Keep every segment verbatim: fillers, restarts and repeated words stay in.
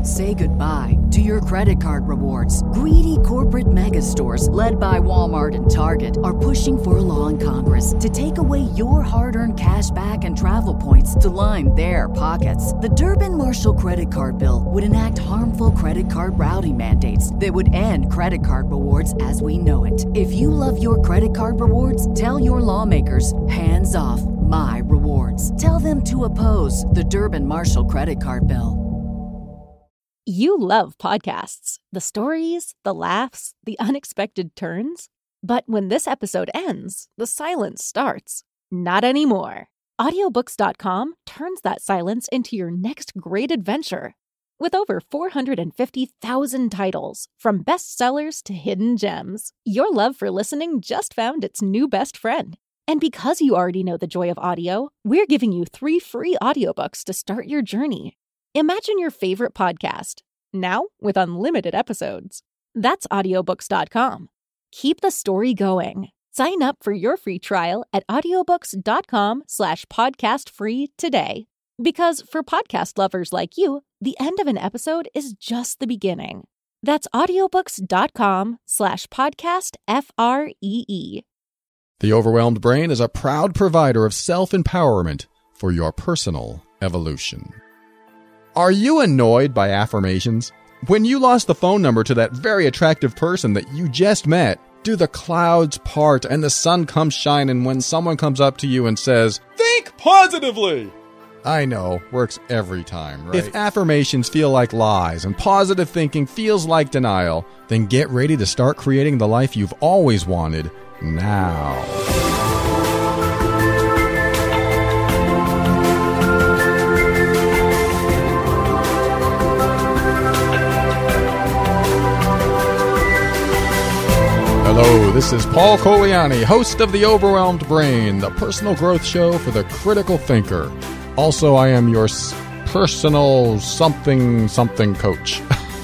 Say goodbye to your credit card rewards. Greedy corporate mega stores, led by Walmart and Target, are pushing for a law in Congress to take away your hard-earned cash back and travel points to line their pockets. The Durbin-Marshall credit card bill would enact harmful credit card routing mandates that would end credit card rewards as we know it. If you love your credit card rewards, tell your lawmakers, hands off my rewards. Tell them to oppose the Durbin-Marshall credit card bill. You love podcasts, the stories, the laughs, the unexpected turns. But when this episode ends, the silence starts. Not anymore. Audiobooks dot com turns that silence into your next great adventure. With over four hundred fifty thousand titles, from bestsellers to hidden gems, your love for listening just found its new best friend. And because you already know the joy of audio, we're giving you three free audiobooks to start your journey. Imagine your favorite podcast, now with unlimited episodes. That's audiobooks dot com. Keep the story going. Sign up for your free trial at audiobooks dot com slash podcast free today. Because for podcast lovers like you, the end of an episode is just the beginning. That's audiobooks dot com slash podcast F R E E. The Overwhelmed Brain is a proud provider of self-empowerment for your personal evolution. Are you annoyed by affirmations? When you lost the phone number to that very attractive person that you just met, do the clouds part and the sun comes shining when someone comes up to you and says, "Think positively"? I know, works every time, right? If affirmations feel like lies and positive thinking feels like denial, then get ready to start creating the life you've always wanted now. Hello, this is Paul Coliani, host of The Overwhelmed Brain, the personal growth show for the critical thinker. Also, I am your s- personal something-something coach.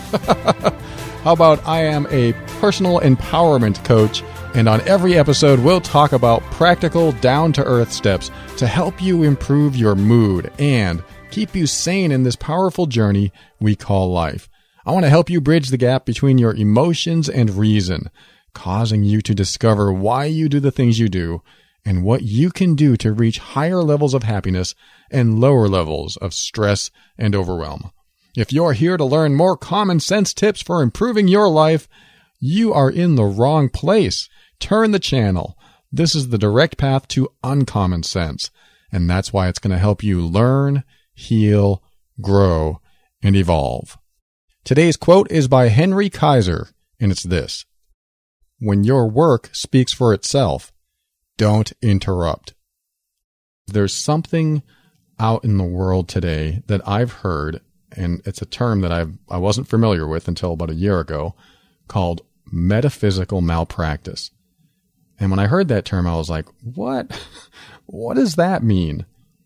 How about I am a personal empowerment coach, and on every episode we'll talk about practical, down-to-earth steps to help you improve your mood and keep you sane in this powerful journey we call life. I want to help you bridge the gap between your emotions and reason, causing you to discover why you do the things you do and what you can do to reach higher levels of happiness and lower levels of stress and overwhelm. If you're here to learn more common sense tips for improving your life, you are in the wrong place. Turn the channel. This is the direct path to uncommon sense, and that's why it's going to help you learn, heal, grow, and evolve. Today's quote is by Henry Kaiser, and it's this: "When your work speaks for itself, don't interrupt." There's something out in the world today that I've heard, and it's a term that I've, I wasn't familiar with until about a year ago, called metaphysical malpractice. And when I heard that term, I was like, what? What does that mean?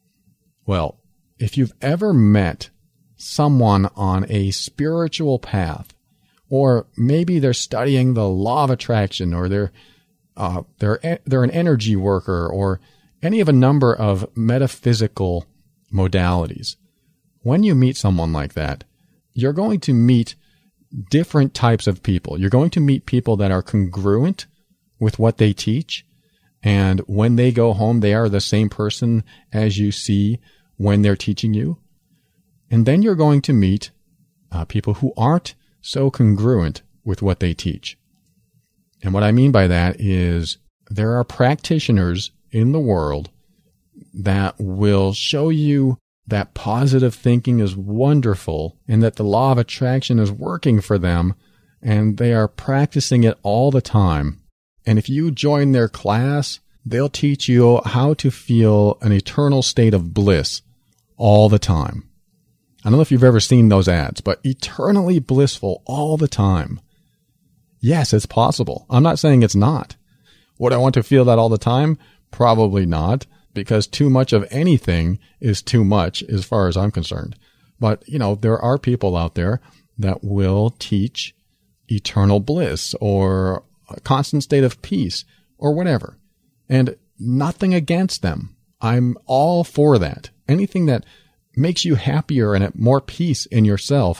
Well, if you've ever met someone on a spiritual path, or maybe they're studying the law of attraction, or they're uh, they're they're an energy worker, or any of a number of metaphysical modalities. When you meet someone like that, you're going to meet different types of people. You're going to meet people that are congruent with what they teach, and when they go home, they are the same person as you see when they're teaching you. And then you're going to meet uh, people who aren't so congruent with what they teach. And what I mean by that is there are practitioners in the world that will show you that positive thinking is wonderful and that the law of attraction is working for them, and they are practicing it all the time. And if you join their class, they'll teach you how to feel an eternal state of bliss all the time. I don't know if you've ever seen those ads, but eternally blissful all the time. Yes, it's possible. I'm not saying it's not. Would I want to feel that all the time? Probably not, because too much of anything is too much as far as I'm concerned. But, you know, there are people out there that will teach eternal bliss or a constant state of peace or whatever. And nothing against them. I'm all for that. Anything that makes you happier and at more peace in yourself,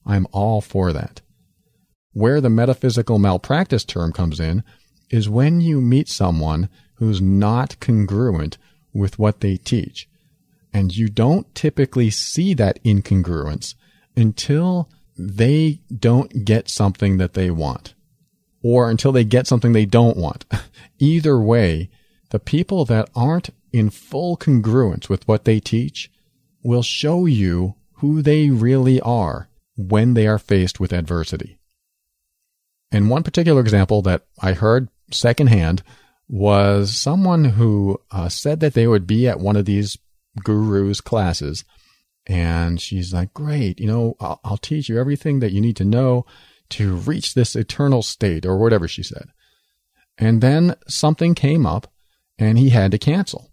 I'm all for that. Where the metaphysical malpractice term comes in is when you meet someone who's not congruent with what they teach. And you don't typically see that incongruence until they don't get something that they want, or until they get something they don't want. Either way, the people that aren't in full congruence with what they teach will show you who they really are when they are faced with adversity. And one particular example that I heard secondhand was someone who uh, said that they would be at one of these gurus' classes. And she's like, great, you know, I'll, I'll teach you everything that you need to know to reach this eternal state, or whatever she said. And then something came up and he had to cancel.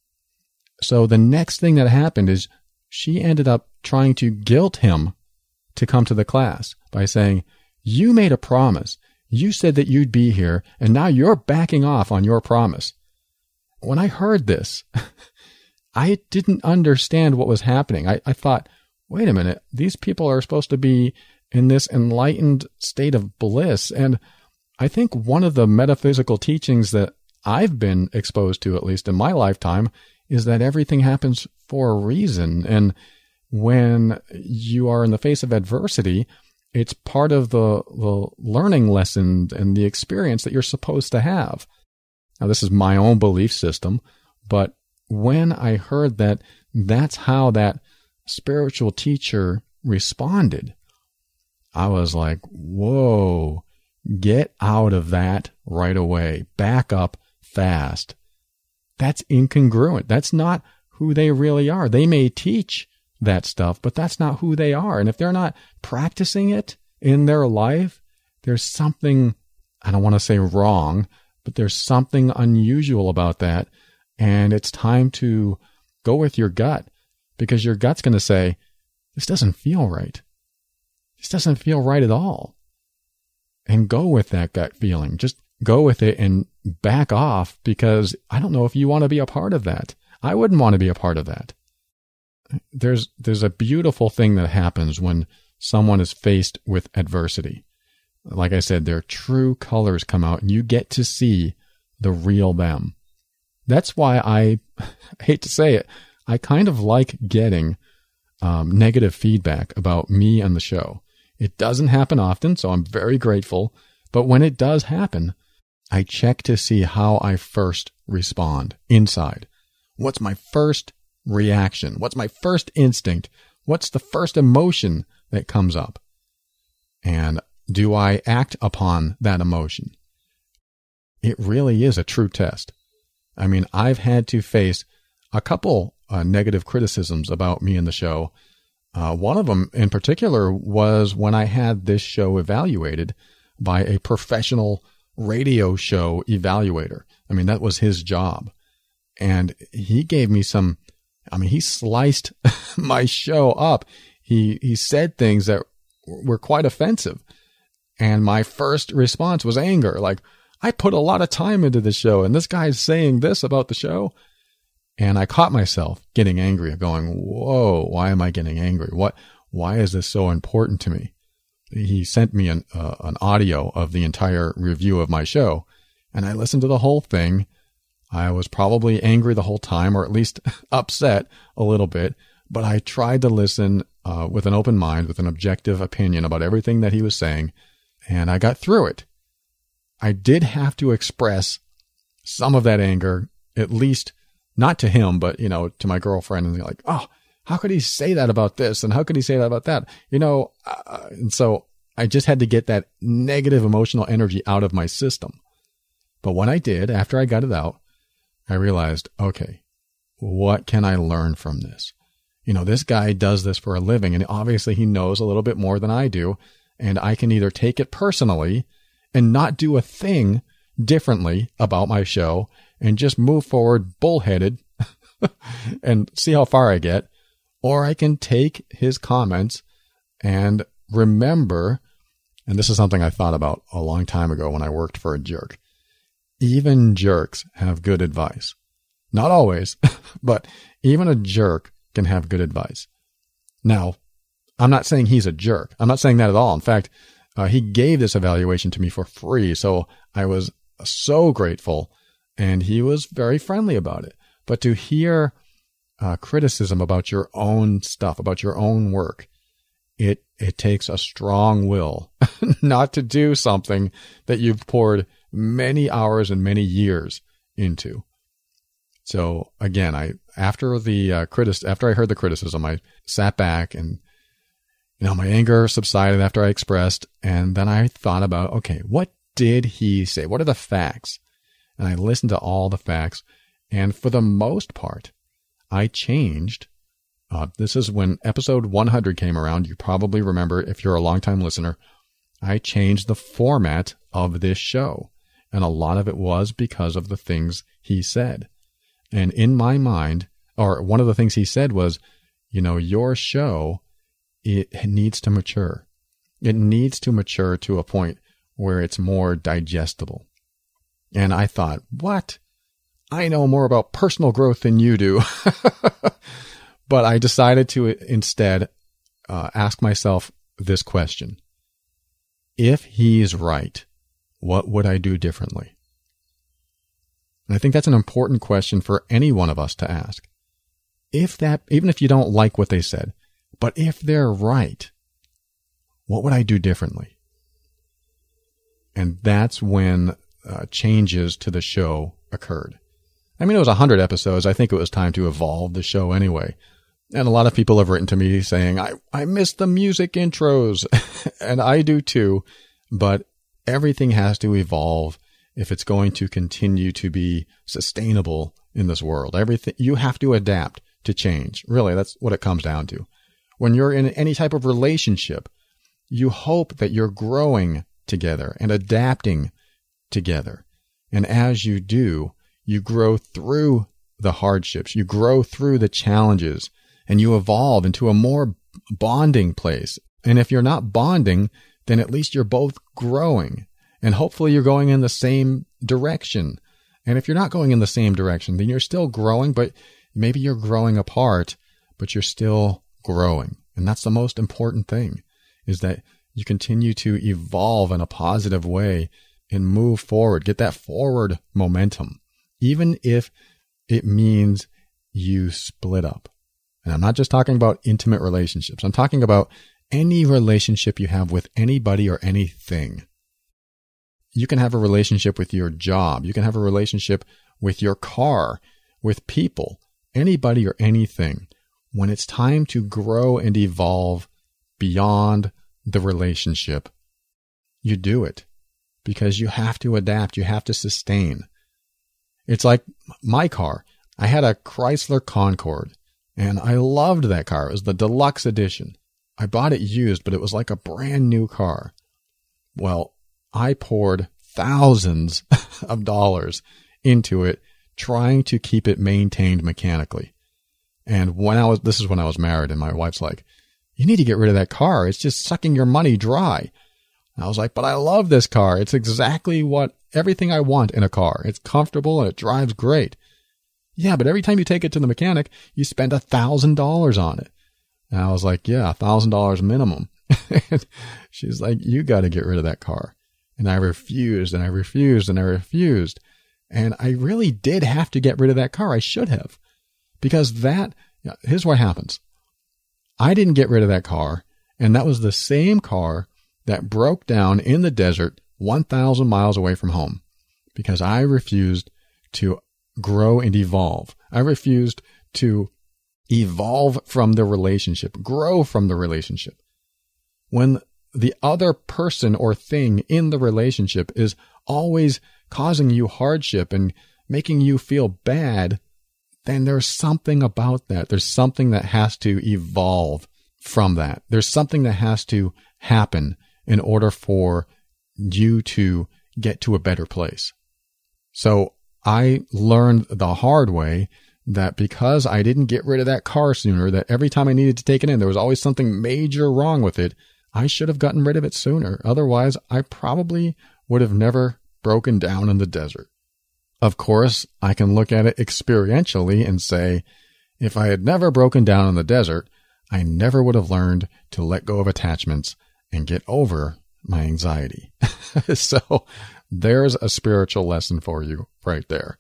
So the next thing that happened is she ended up trying to guilt him to come to the class by saying, you made a promise. You said that you'd be here, and now you're backing off on your promise. When I heard this, I didn't understand what was happening. I, I thought, wait a minute, these people are supposed to be in this enlightened state of bliss. And I think one of the metaphysical teachings that I've been exposed to, at least in my lifetime, is that everything happens for a reason. And when you are in the face of adversity, it's part of the, the learning lesson and the experience that you're supposed to have. Now, this is my own belief system, but when I heard that that's how that spiritual teacher responded, I was like, whoa, get out of that right away. Back up fast. That's incongruent. That's not who they really are. They may teach that stuff, but that's not who they are. And if they're not practicing it in their life, there's something, I don't want to say wrong, but there's something unusual about that. And it's time to go with your gut, because your gut's going to say, this doesn't feel right. This doesn't feel right at all. And go with that gut feeling. Just go with it and back off, because I don't know if you want to be a part of that. I wouldn't want to be a part of that. There's there's a beautiful thing that happens when someone is faced with adversity. Like I said, their true colors come out and you get to see the real them. That's why I, I hate to say it, I kind of like getting um, negative feedback about me and the show. It doesn't happen often, so I'm very grateful. But when it does happen, I check to see how I first respond inside. What's my first reaction? What's my first instinct? What's the first emotion that comes up? And do I act upon that emotion? It really is a true test. I mean, I've had to face a couple uh, negative criticisms about me and the show. Uh, one of them in particular was when I had this show evaluated by a professional radio show evaluator. I mean, that was his job. And he gave me some, I mean, he sliced my show up. He, he said things that were quite offensive. And my first response was anger. Like, I put a lot of time into the show, and this guy's saying this about the show. And I caught myself getting angry, going, whoa, why am I getting angry? What, why is this so important to me? He sent me an, uh, an audio of the entire review of my show, and I listened to the whole thing. I was probably angry the whole time, or at least upset a little bit, but I tried to listen uh, with an open mind, with an objective opinion about everything that he was saying, and I got through it. I did have to express some of that anger, at least not to him, but, you know, to my girlfriend, and like, oh, how could he say that about this? And how could he say that about that? You know, uh, and so I just had to get that negative emotional energy out of my system. But when I did, after I got it out, I realized, okay, what can I learn from this? You know, this guy does this for a living, and obviously he knows a little bit more than I do. And I can either take it personally and not do a thing differently about my show and just move forward bullheaded and see how far I get, or I can take his comments and remember, and this is something I thought about a long time ago when I worked for a jerk. Even jerks have good advice. Not always, but even a jerk can have good advice. Now, I'm not saying he's a jerk. I'm not saying that at all. In fact, uh, he gave this evaluation to me for free. So I was so grateful, and he was very friendly about it. But to hear uh, criticism about your own stuff, about your own work, it it takes a strong will not to do something that you've poured many hours and many years into. So again, I after the uh, critic after I heard the criticism, I sat back and you know my anger subsided after I expressed, and then I thought about, okay, what did he say? What are the facts? And I listened to all the facts, and for the most part, I changed. Uh, this is when episode one hundred came around. You probably remember, if you're a longtime listener, I changed the format of this show. And a lot of it was because of the things he said. And in my mind, or one of the things he said was, you know, your show, it needs to mature. It needs to mature to a point where it's more digestible. And I thought, what? I know more about personal growth than you do. But I decided to instead uh, ask myself this question. If he's right, what would I do differently? And I think that's an important question for any one of us to ask. If that, even if you don't like what they said, but if they're right, what would I do differently? And that's when uh, changes to the show occurred. I mean, it was one hundred episodes. I think it was time to evolve the show anyway. And a lot of people have written to me saying, I, I miss the music intros. And I do too. But everything has to evolve if it's going to continue to be sustainable in this world. Everything, you have to adapt to change. Really, that's what it comes down to. When you're in any type of relationship, you hope that you're growing together and adapting together. And as you do, you grow through the hardships, you grow through the challenges, and you evolve into a more bonding place. And if you're not bonding, then at least you're both growing. And hopefully you're going in the same direction. And if you're not going in the same direction, then you're still growing, but maybe you're growing apart, but you're still growing. And that's the most important thing, is that you continue to evolve in a positive way and move forward, get that forward momentum, even if it means you split up. And I'm not just talking about intimate relationships. I'm talking about any relationship you have with anybody or anything. You can have a relationship with your job. You can have a relationship with your car, with people, anybody or anything. When it's time to grow and evolve beyond the relationship, you do it because you have to adapt. You have to sustain. It's like my car. I had a Chrysler Concorde, and I loved that car. It was the deluxe edition. I bought it used, but it was like a brand new car. Well, I poured thousands of dollars into it, trying to keep it maintained mechanically. And when I was, this is when I was married, and my wife's like, you need to get rid of that car. It's just sucking your money dry. And I was like, but I love this car. It's exactly what, everything I want in a car. It's comfortable and it drives great. Yeah, but every time you take it to the mechanic, you spend a thousand dollars on it. And I was like, yeah, a thousand dollars minimum. And she's like, you got to get rid of that car. And I refused and I refused and I refused. And I really did have to get rid of that car. I should have. Because that, here's what happens. I didn't get rid of that car. And that was the same car that broke down in the desert one thousand miles away from home. Because I refused to grow and evolve. I refused to evolve from the relationship, grow from the relationship. When the other person or thing in the relationship is always causing you hardship and making you feel bad, then there's something about that. There's something that has to evolve from that. There's something that has to happen in order for you to get to a better place. So I learned the hard way that because I didn't get rid of that car sooner, that every time I needed to take it in, there was always something major wrong with it. I should have gotten rid of it sooner. Otherwise, I probably would have never broken down in the desert. Of course, I can look at it experientially and say, if I had never broken down in the desert, I never would have learned to let go of attachments and get over my anxiety. So there's a spiritual lesson for you right there.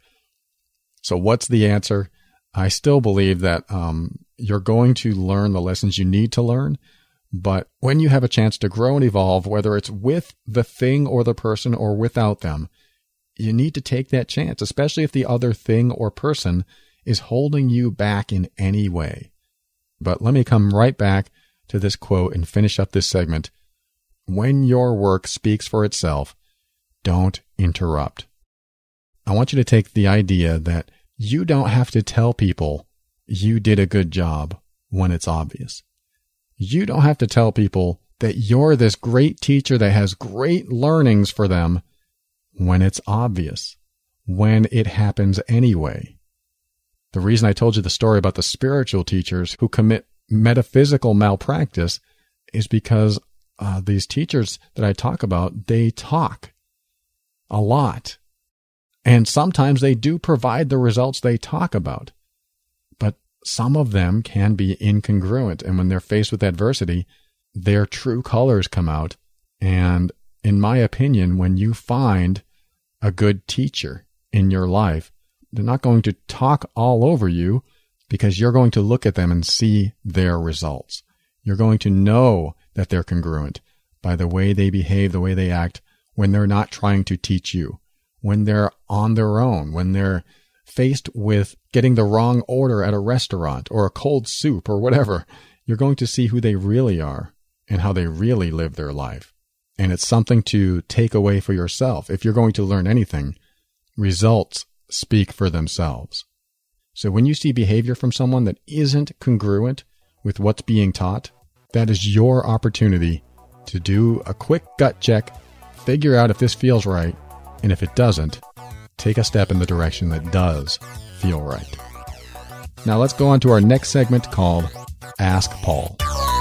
So what's the answer? I still believe that um, you're going to learn the lessons you need to learn. But when you have a chance to grow and evolve, whether it's with the thing or the person or without them, you need to take that chance, especially if the other thing or person is holding you back in any way. But let me come right back to this quote and finish up this segment. When your work speaks for itself, don't interrupt. I want you to take the idea that you don't have to tell people you did a good job when it's obvious. You don't have to tell people that you're this great teacher that has great learnings for them when it's obvious, when it happens anyway. The reason I told you the story about the spiritual teachers who commit metaphysical malpractice is because uh, these teachers that I talk about, they talk a lot. And sometimes they do provide the results they talk about. But some of them can be incongruent. And when they're faced with adversity, their true colors come out. And in my opinion, when you find a good teacher in your life, they're not going to talk all over you because you're going to look at them and see their results. You're going to know that they're congruent by the way they behave, the way they act when they're not trying to teach you, when they're on their own, when they're faced with getting the wrong order at a restaurant or a cold soup or whatever. You're going to see who they really are and how they really live their life. And it's something to take away for yourself. If you're going to learn anything, results speak for themselves. So when you see behavior from someone that isn't congruent with what's being taught, that is your opportunity to do a quick gut check, figure out if this feels right, and if it doesn't, take a step in the direction that does feel right. Now let's go on to our next segment called Ask Paul.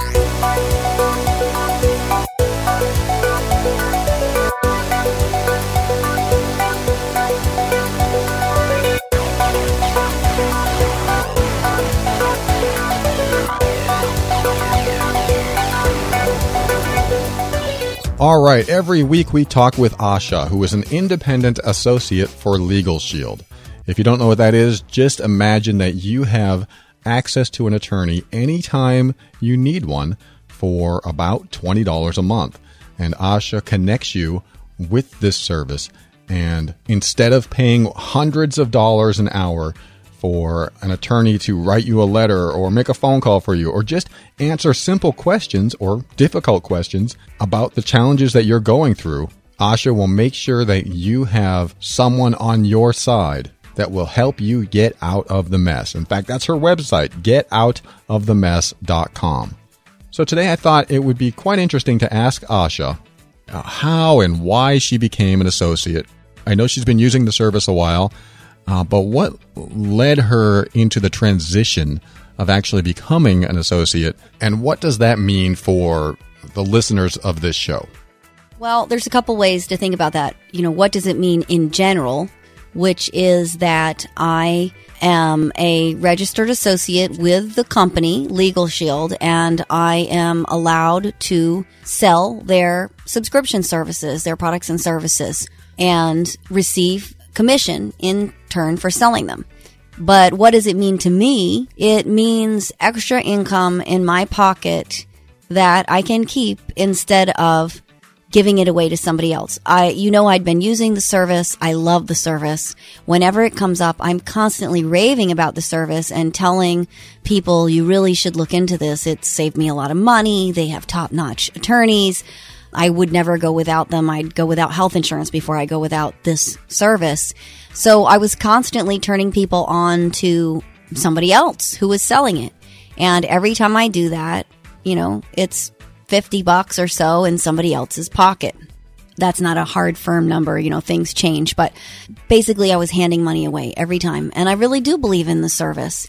All right, every week we talk with Asha, who is an independent associate for Legal Shield. If you don't know what that is, just imagine that you have access to an attorney anytime you need one for about twenty dollars a month. And Asha connects you with this service. And instead of paying hundreds of dollars an hour for an attorney to write you a letter or make a phone call for you or just answer simple questions or difficult questions about the challenges that you're going through, Asha will make sure that you have someone on your side that will help you get out of the mess. In fact, that's her website, get out of the mess dot com. So today I thought it would be quite interesting to ask Asha uh, how and why she became an associate. I know she's been using the service a while, Uh, but what led her into the transition of actually becoming an associate, and what does that mean for the listeners of this show? Well, there's a couple ways to think about that. You know, what does it mean in general, which is that I am a registered associate with the company, Legal Shield, and I am allowed to sell their subscription services, their products and services, and receive commission in turn for selling them. But what does it mean to me? It means extra income in my pocket that I can keep instead of giving it away to somebody else. I, you know, I'd been using the service. I love the service. Whenever it comes up, I'm constantly raving about the service and telling people, you really should look into this. It's saved me a lot of money. They have top-notch attorneys. I would never go without them. I'd go without health insurance before I go without this service. So I was constantly turning people on to somebody else who was selling it. And every time I do that, you know, it's fifty bucks or so in somebody else's pocket. That's not a hard, firm number. You know, things change. But basically, I was handing money away every time. And I really do believe in the service.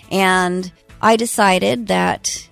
And I decided that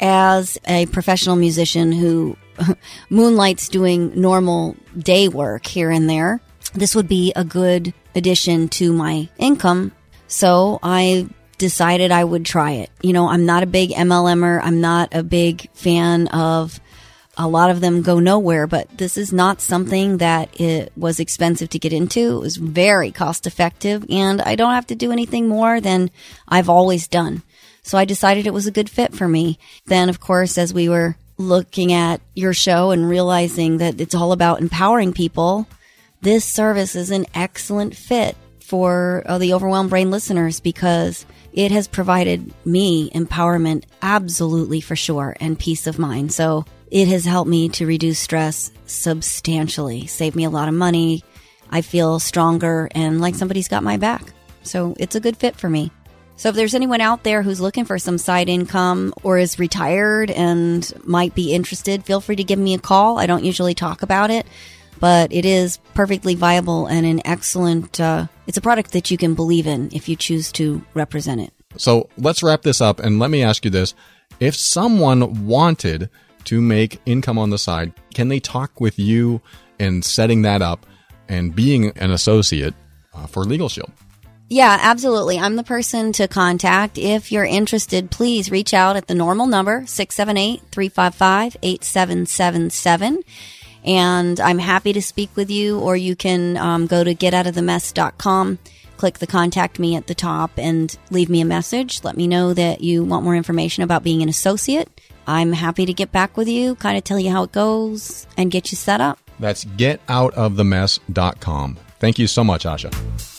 as a professional musician who moonlights doing normal day work here and there, this would be a good addition to my income. So I decided I would try it. You know, I'm not a big M L M-er. I'm not a big fan of a lot of them go nowhere, but this is not something that it was expensive to get into. It was very cost effective, and I don't have to do anything more than I've always done. So I decided it was a good fit for me. Then, of course, as we were looking at your show and realizing that it's all about empowering people, this service is an excellent fit for uh, the Overwhelmed Brain listeners because it has provided me empowerment, absolutely for sure, and peace of mind. So it has helped me to reduce stress substantially, saved me a lot of money. I feel stronger and like somebody's got my back. So it's a good fit for me. So if there's anyone out there who's looking for some side income or is retired and might be interested, feel free to give me a call. I don't usually talk about it, but it is perfectly viable and an excellent, uh, it's a product that you can believe in if you choose to represent it. So let's wrap this up and let me ask you this. If someone wanted to make income on the side, can they talk with you in setting that up and being an associate uh, for Legal Shield? Yeah, absolutely. I'm the person to contact. If you're interested, please reach out at the normal number, six seven eight, three five five, eight seven seven seven. And I'm happy to speak with you, or you can um, go to get out of the mess dot com, click the contact me at the top, and leave me a message. Let me know that you want more information about being an associate. I'm happy to get back with you, kind of tell you how it goes, and get you set up. That's get out of the mess dot com. Thank you so much, Asha.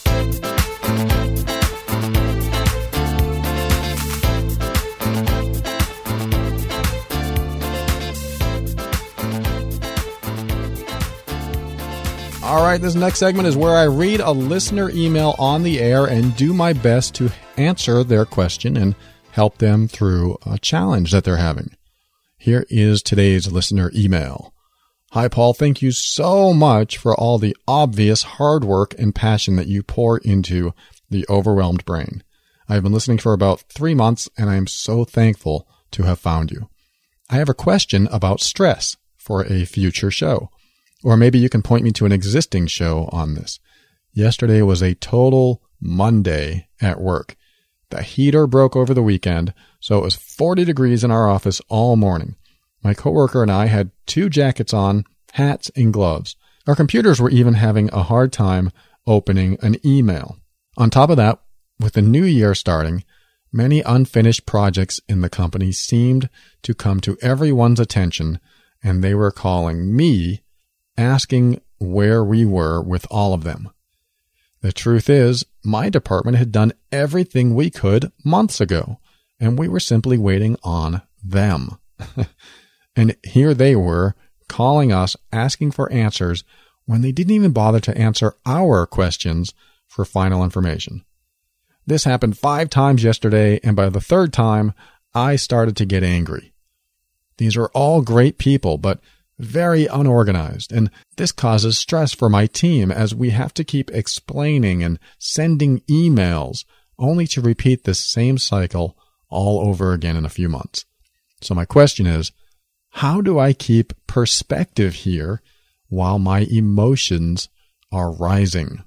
All right, this next segment is where I read a listener email on the air and do my best to answer their question and help them through a challenge that they're having. Here is today's listener email. Hi, Paul. Thank you so much for all the obvious hard work and passion that you pour into the Overwhelmed Brain. I've been listening for about three months, and I am so thankful to have found you. I have a question about stress for a future show. Or maybe you can point me to an existing show on this. Yesterday was a total Monday at work. The heater broke over the weekend, so it was forty degrees in our office all morning. My coworker and I had two jackets on, hats, and gloves. Our computers were even having a hard time opening an email. On top of that, with the new year starting, many unfinished projects in the company seemed to come to everyone's attention, and they were calling me asking where we were with all of them. The truth is, my department had done everything we could months ago, and we were simply waiting on them. And here they were, calling us, asking for answers, when they didn't even bother to answer our questions for final information. This happened five times yesterday, and by the third time, I started to get angry. These are all great people, but very unorganized, and this causes stress for my team as we have to keep explaining and sending emails only to repeat this same cycle all over again in a few months. So my question is, how do I keep perspective here while my emotions are rising?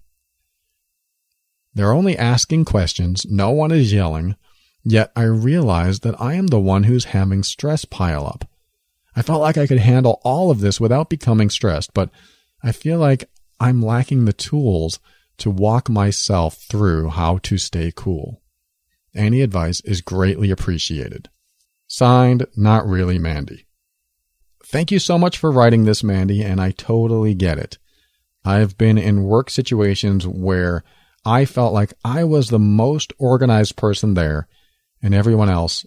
They're only asking questions, no one is yelling, yet I realize that I am the one who's having stress pile up. I felt like I could handle all of this without becoming stressed, but I feel like I'm lacking the tools to walk myself through how to stay cool. Any advice is greatly appreciated. Signed, Not Really Mandy. Thank you so much for writing this, Mandy, and I totally get it. I've been in work situations where I felt like I was the most organized person there, and everyone else,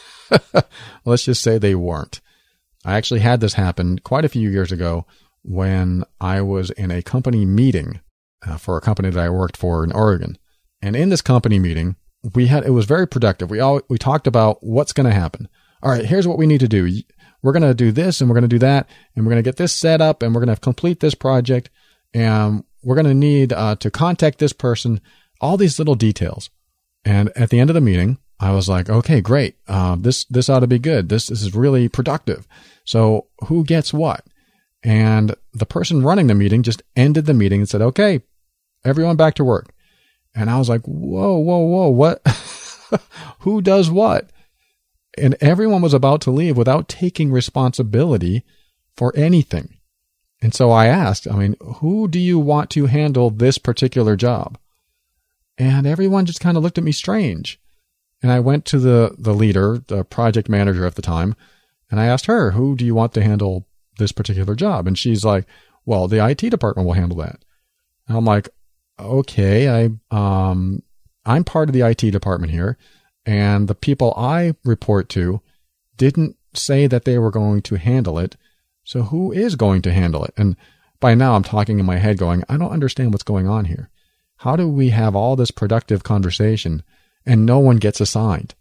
let's just say they weren't. I actually had this happen quite a few years ago when I was in a company meeting uh, for a company that I worked for in Oregon. And in this company meeting, we had it was very productive. We all we talked about what's going to happen. All right, here's what we need to do. We're going to do this, and we're going to do that, and we're going to get this set up, and we're going to complete this project, and we're going to need uh, to contact this person. All these little details. And at the end of the meeting, I was like, okay, great. Uh, this this ought to be good. This this is really productive. So who gets what? And the person running the meeting just ended the meeting and said, okay, everyone back to work. And I was like, whoa, whoa, whoa, what? Who does what? And everyone was about to leave without taking responsibility for anything. And so I asked, I mean, who do you want to handle this particular job? And everyone just kind of looked at me strange. And I went to the, the leader, the project manager at the time, and I asked her, who do you want to handle this particular job? And she's like, well, the I T department will handle that. And I'm like, okay, I, um, I'm part of the I T department here, and the people I report to didn't say that they were going to handle it. So who is going to handle it? And by now I'm talking in my head going, I don't understand what's going on here. How do we have all this productive conversation and no one gets assigned?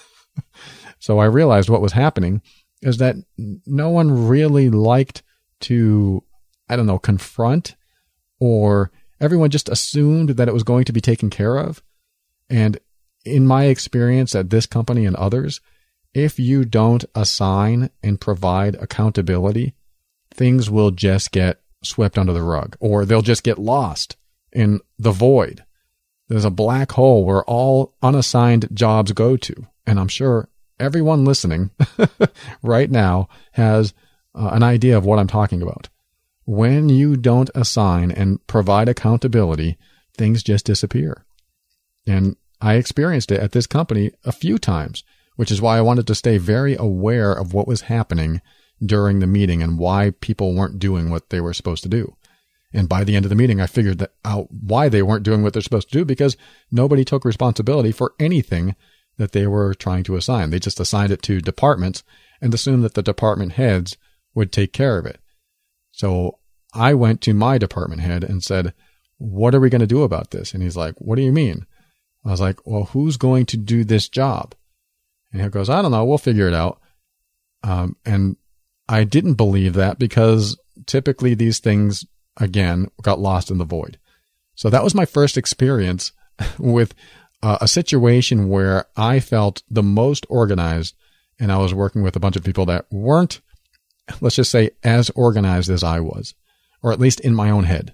So I realized what was happening is that no one really liked to, I don't know, confront, or everyone just assumed that it was going to be taken care of. And in my experience at this company and others, if you don't assign and provide accountability, things will just get swept under the rug, or they'll just get lost in the void. There's a black hole where all unassigned jobs go to. And I'm sure everyone listening right now has uh, an idea of what I'm talking about. When you don't assign and provide accountability, things just disappear. And I experienced it at this company a few times, which is why I wanted to stay very aware of what was happening during the meeting and why people weren't doing what they were supposed to do. And by the end of the meeting, I figured that out why they weren't doing what they're supposed to do, because nobody took responsibility for anything that they were trying to assign. They just assigned it to departments and assumed that the department heads would take care of it. So I went to my department head and said, what are we going to do about this? And he's like, what do you mean? I was like, well, who's going to do this job? And he goes, I don't know. We'll figure it out. Um, and I didn't believe that, because typically these things, again, got lost in the void. So that was my first experience with uh, a situation where I felt the most organized, and I was working with a bunch of people that weren't, let's just say, as organized as I was, or at least in my own head.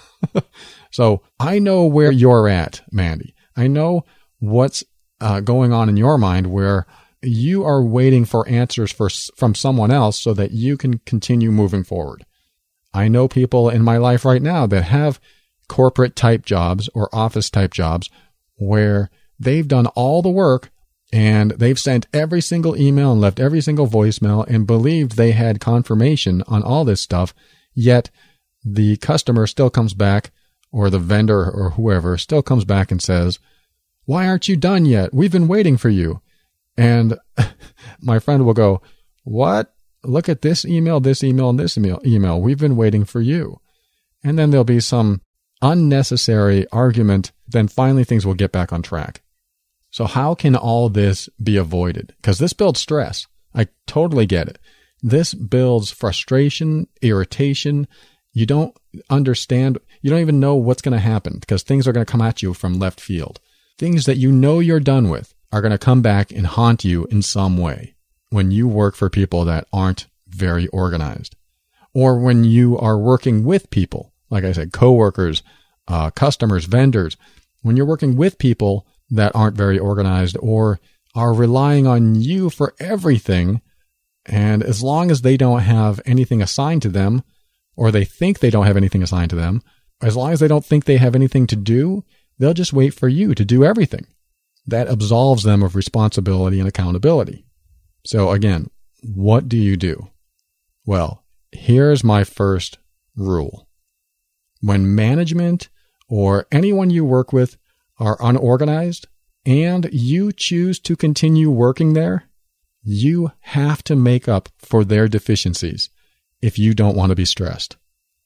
So I know where you're at, Mandy. I know what's uh, going on in your mind, where you are waiting for answers for, from someone else so that you can continue moving forward. I know people in my life right now that have corporate type jobs or office type jobs where they've done all the work and they've sent every single email and left every single voicemail and believed they had confirmation on all this stuff, yet the customer still comes back, or the vendor or whoever still comes back and says, why aren't you done yet? We've been waiting for you. And my friend will go, what? Look at this email, this email, and this email. email. We've been waiting for you. And then there'll be some unnecessary argument. Then finally things will get back on track. So how can all this be avoided? Because this builds stress. I totally get it. This builds frustration, irritation. You don't understand. You don't even know what's going to happen, because things are going to come at you from left field. Things that you know you're done with are going to come back and haunt you in some way when you work for people that aren't very organized, or when you are working with people, like I said, coworkers, uh, customers, vendors. When you're working with people that aren't very organized or are relying on you for everything, and as long as they don't have anything assigned to them, or they think they don't have anything assigned to them, as long as they don't think they have anything to do, they'll just wait for you to do everything. That absolves them of responsibility and accountability. So again, what do you do? Well, here's my first rule. When management or anyone you work with are unorganized and you choose to continue working there, you have to make up for their deficiencies if you don't want to be stressed.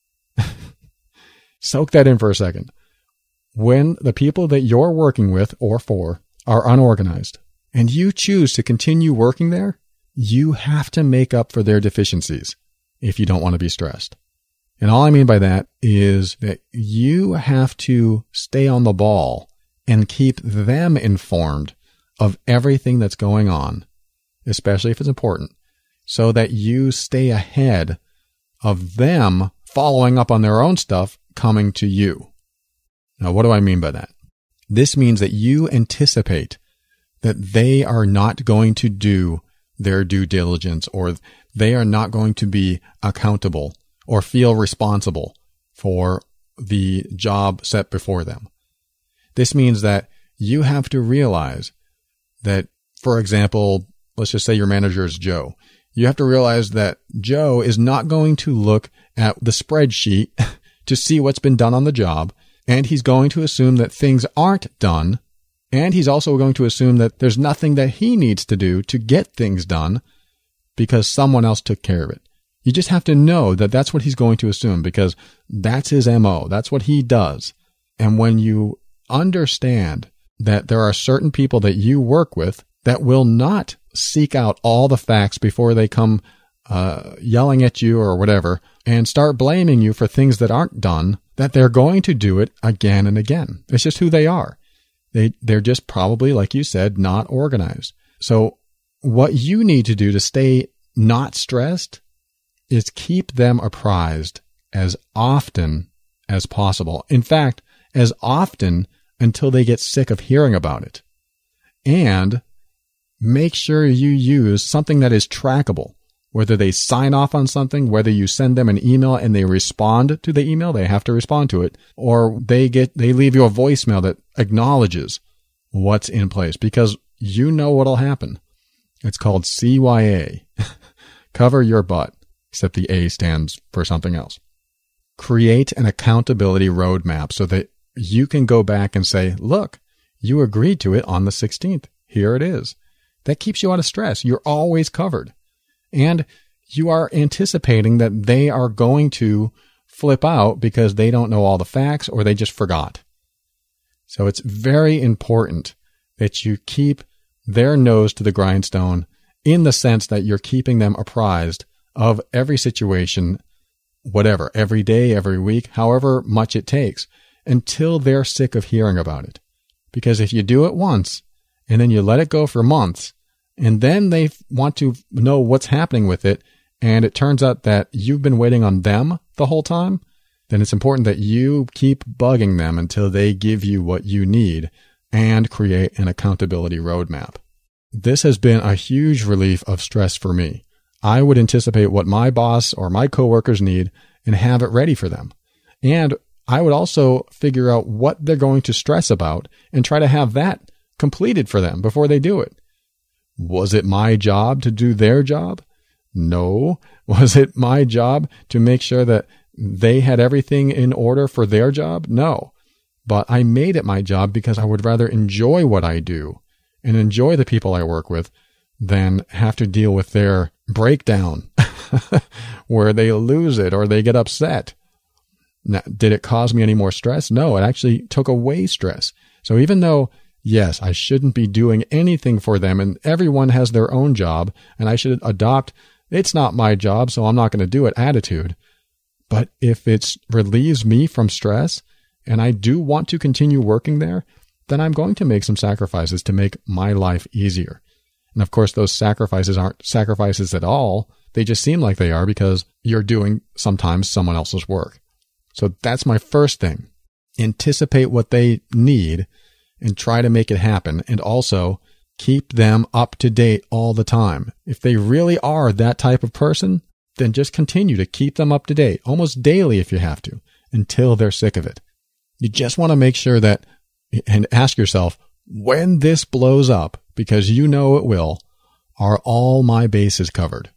Soak that in for a second. When the people that you're working with or for are unorganized and you choose to continue working there, you have to make up for their deficiencies if you don't want to be stressed. And all I mean by that is that you have to stay on the ball and keep them informed of everything that's going on, especially if it's important, so that you stay ahead of them following up on their own stuff coming to you. Now, what do I mean by that? This means that you anticipate that they are not going to do their due diligence, or they are not going to be accountable or feel responsible for the job set before them. This means that you have to realize that, for example, let's just say your manager is Joe. You have to realize that Joe is not going to look at the spreadsheet to see what's been done on the job, and he's going to assume that things aren't done, and he's also going to assume that there's nothing that he needs to do to get things done because someone else took care of it. You just have to know that that's what he's going to assume, because that's his M O. That's what he does. And when you understand that there are certain people that you work with that will not seek out all the facts before they come uh, yelling at you or whatever and start blaming you for things that aren't done, that they're going to do it again and again. It's just who they are. They, they're just probably, like you said, not organized. So what you need to do to stay not stressed is keep them apprised as often as possible. In fact, as often until they get sick of hearing about it. And make sure you use something that is trackable, whether they sign off on something, whether you send them an email and they respond to the email, they have to respond to it, or they get, they leave you a voicemail that acknowledges what's in place, because you know what'll happen. It's called C Y A. Cover your butt, except the A stands for something else. Create an accountability roadmap so that you can go back and say, look, you agreed to it on the sixteenth. Here it is. That keeps you out of stress. You're always covered. And you are anticipating that they are going to flip out because they don't know all the facts or they just forgot. So it's very important that you keep their nose to the grindstone, in the sense that you're keeping them apprised of every situation, whatever, every day, every week, however much it takes, until they're sick of hearing about it. Because if you do it once and then you let it go for months, and then they want to know what's happening with it, and it turns out that you've been waiting on them the whole time, then it's important that you keep bugging them until they give you what you need and create an accountability roadmap. This has been a huge relief of stress for me. I would anticipate what my boss or my coworkers need and have it ready for them. And I would also figure out what they're going to stress about and try to have that completed for them before they do it. Was it my job to do their job? No. Was it my job to make sure that they had everything in order for their job? No. But I made it my job because I would rather enjoy what I do and enjoy the people I work with than have to deal with their breakdown where they lose it or they get upset. Now, did it cause me any more stress? No, it actually took away stress. So even though, yes, I shouldn't be doing anything for them and everyone has their own job and I should adopt, it's not my job, so I'm not going to do it attitude. But if it relieves me from stress and I do want to continue working there, then I'm going to make some sacrifices to make my life easier. And of course, those sacrifices aren't sacrifices at all. They just seem like they are because you're doing sometimes someone else's work. So that's my first thing. Anticipate what they need and try to make it happen. And also keep them up to date all the time. If they really are that type of person, then just continue to keep them up to date, almost daily if you have to, until they're sick of it. You just want to make sure that, and ask yourself, when this blows up, because you know it will, are all my bases covered?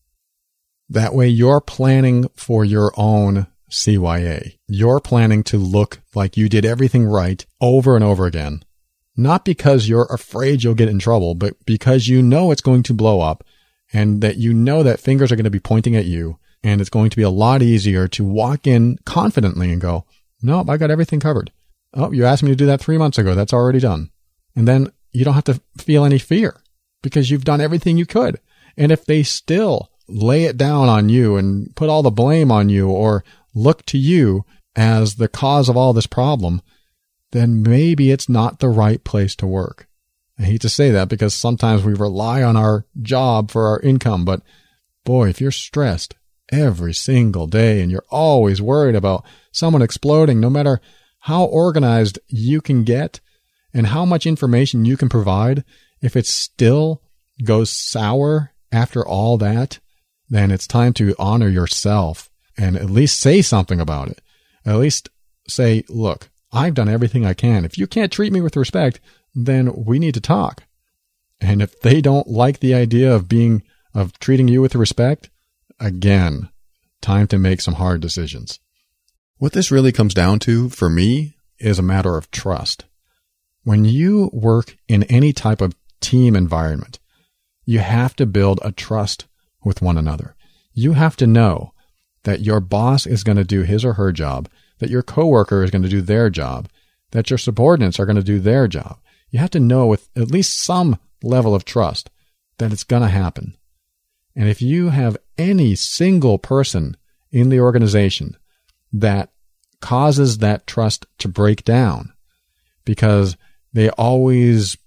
That way you're planning for your own C Y A. You're planning to look like you did everything right over and over again. Not because you're afraid you'll get in trouble, but because you know it's going to blow up and that you know that fingers are going to be pointing at you, and it's going to be a lot easier to walk in confidently and go, nope, I got everything covered. Oh, you asked me to do that three months ago. That's already done. And then you don't have to feel any fear because you've done everything you could. And if they still lay it down on you and put all the blame on you or look to you as the cause of all this problem, then maybe it's not the right place to work. I hate to say that because sometimes we rely on our job for our income, but boy, if you're stressed every single day and you're always worried about someone exploding, no matter how organized you can get and how much information you can provide, If it still goes sour after all that, then it's time to honor yourself and at least say something about it. At least say, look, I've done everything I can. If you can't treat me with respect, then we need to talk. And if they don't like the idea of being, of treating you with respect, again, time to make some hard decisions. What this really comes down to, for me, is a matter of trust. When you work in any type of team environment, you have to build a trust with one another. You have to know that your boss is going to do his or her job, that your coworker is going to do their job, that your subordinates are going to do their job. You have to know with at least some level of trust that it's going to happen. And if you have any single person in the organization that causes that trust to break down because they always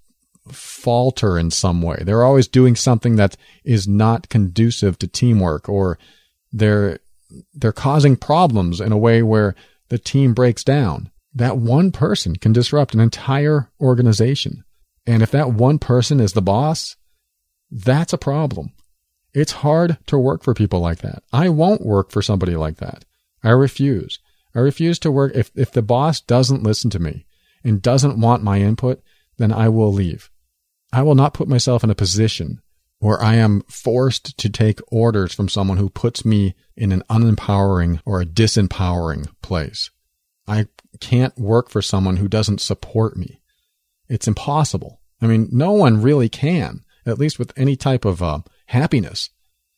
falter in some way, they're always doing something that is not conducive to teamwork, or they're they're causing problems in a way where the team breaks down, that one person can disrupt an entire organization. And if that one person is the boss, that's a problem. It's hard to work for people like that. I won't work for somebody like that. I refuse. I refuse to work. If, if the boss doesn't listen to me and doesn't want my input, then I will leave. I will not put myself in a position where I am forced to take orders from someone who puts me in an unempowering or a disempowering place. I can't work for someone who doesn't support me. It's impossible. I mean, no one really can, at least with any type of uh, happiness.